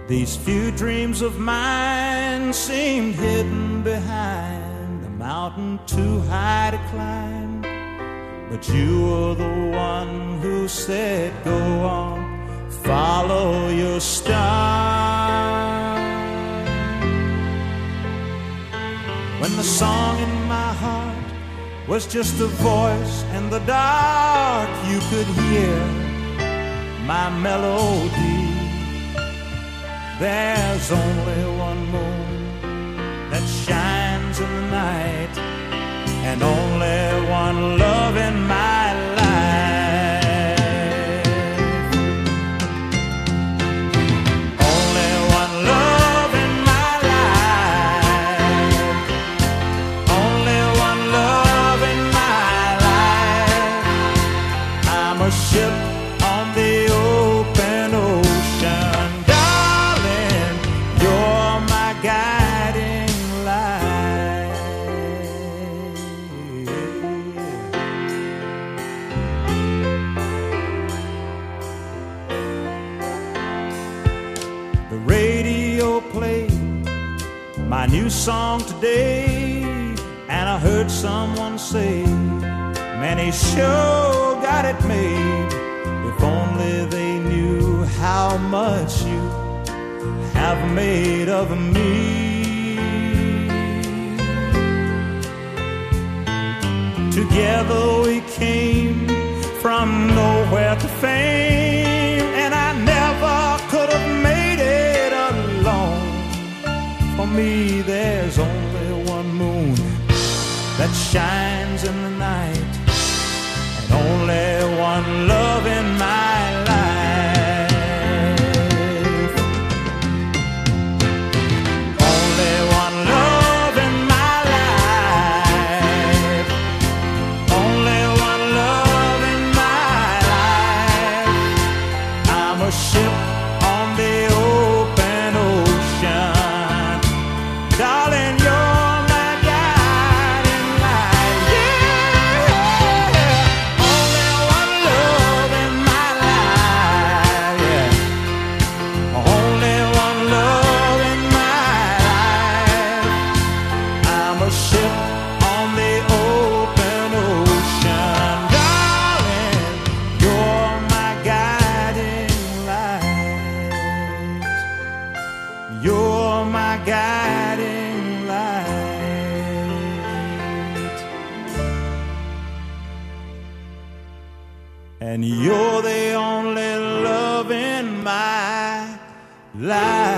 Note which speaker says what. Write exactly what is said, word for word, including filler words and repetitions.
Speaker 1: These few dreams of mine seemed hidden behind a mountain too high to climb. But you were the one who said, go on, follow your star. When the song in my heart was just a voice in the dark, you could hear my melody. There's only one moon that shines in the night, and only one love in my life. Only one love in my life. Only one love in my life. I'm a ship on the open ocean. Darling, you're my guiding light. The radio played my new song today, and I heard someone say, many sure got it made. If only they knew how much you have made of me. Together we came from nowhere to fame, and I never could have made it alone. For me there's only one moon that shines in the night, and only one love in my life. Only one love in my life. Only one love in my life. I'm a ship on the open ocean. Darling, you're my guiding light. Yeah. Only one love in my life. Yeah. Only one love in my life. I'm a ship on the open ocean. Darling, you're my guiding light. You're my guiding light. And you're the only love in my life.